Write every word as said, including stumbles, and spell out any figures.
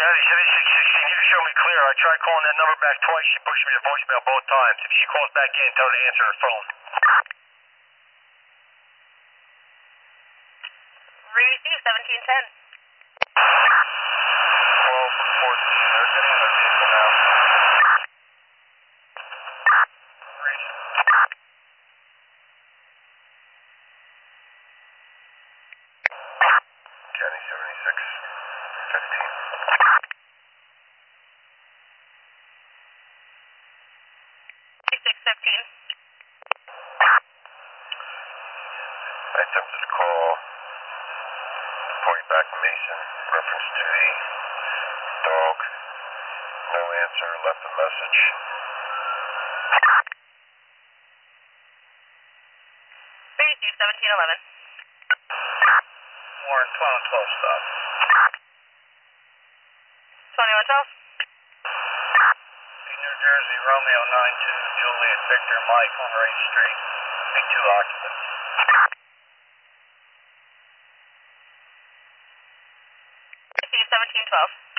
County seventy-six sixteen, you can show me clear. I tried calling that number back twice. She pushed me to voicemail both times. If she calls back in, tell her to answer her phone. Receive seventeen ten. twelve fourteen, they're getting in their vehicle now. County seventy-six fifteen. six fifteen. I attempted to call point back Mason, reference to the dog. No answer, left a message. Receive seventeen eleven. Warren, twelve twelve stop. twenty-one twelve. New Jersey, Romeo nine two, Juliet Victor Mike on Ray Street. B two occupants. Receive seventeen twelve.